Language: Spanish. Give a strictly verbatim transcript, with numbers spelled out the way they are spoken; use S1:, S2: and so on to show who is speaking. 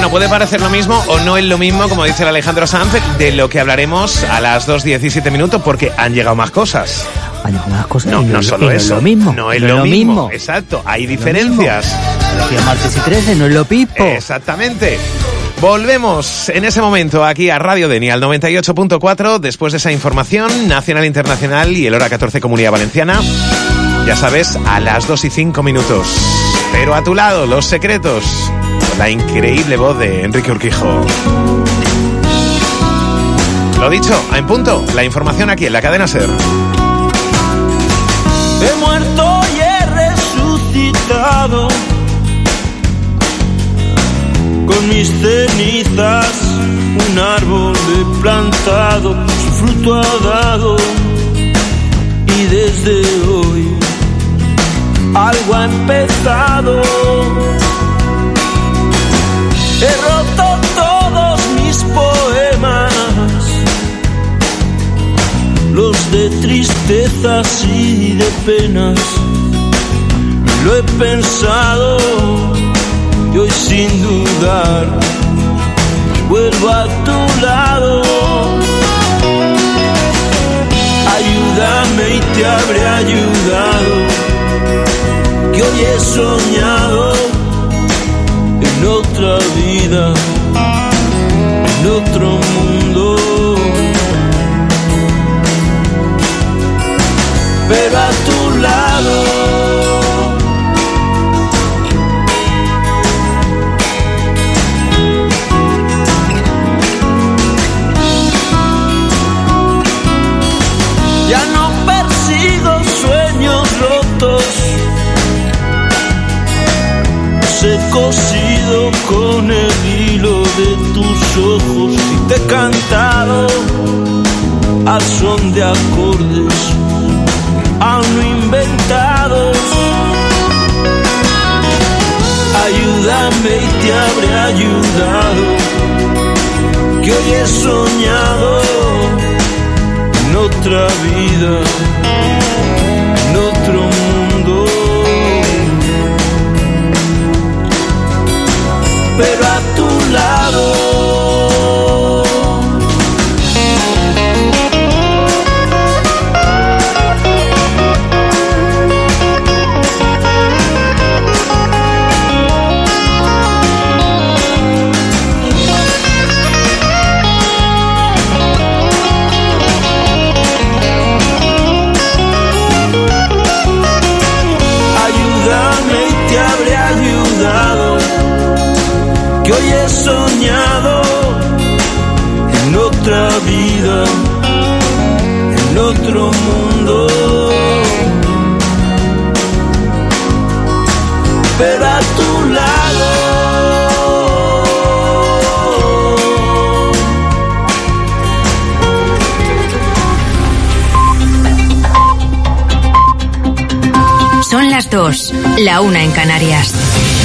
S1: Bueno, puede parecer lo mismo o no es lo mismo, como dice el Alejandro Sanz, de lo que hablaremos a las dos diecisiete minutos, porque han llegado más cosas.
S2: Han llegado más cosas.
S1: No, no, no solo
S2: no
S1: eso.
S2: Es lo mismo.
S1: No es
S2: no
S1: lo,
S2: lo
S1: mismo.
S2: mismo.
S1: Exacto, hay diferencias.
S2: Los martes y trece no es lo pispo.
S1: Exactamente. Volvemos en ese momento aquí a Radio Deni, al noventa y ocho punto cuatro, después de esa información nacional, internacional y el hora catorce Comunidad Valenciana. Ya sabes, a las dos y cinco minutos. Pero a tu lado, Los Secretos, con la increíble voz de Enrique Urquijo. Lo dicho, en punto, la información aquí en la cadena SER.
S3: He muerto y he resucitado, con mis cenizas un árbol he plantado, su fruto ha dado, y desde hoy algo ha empezado. He roto todos mis poemas, los de tristezas y de penas. Lo he pensado y hoy sin dudar vuelvo a tu lado. Ayúdame y te habré ayudado, que hoy he soñado en otra vida, en otro mundo. Pero a tu lado ya no persigo sueños rotos, los he cosido con el hilo de tus ojos y te he cantado al son de acordes aún no inventados. Ayúdame y te habré ayudado, que hoy he soñado en otra vida, en otro mundo. Pero a tu lado que hoy he soñado en otra vida, en otro mundo. Pero a tu lado
S4: son las dos, la una en Canarias.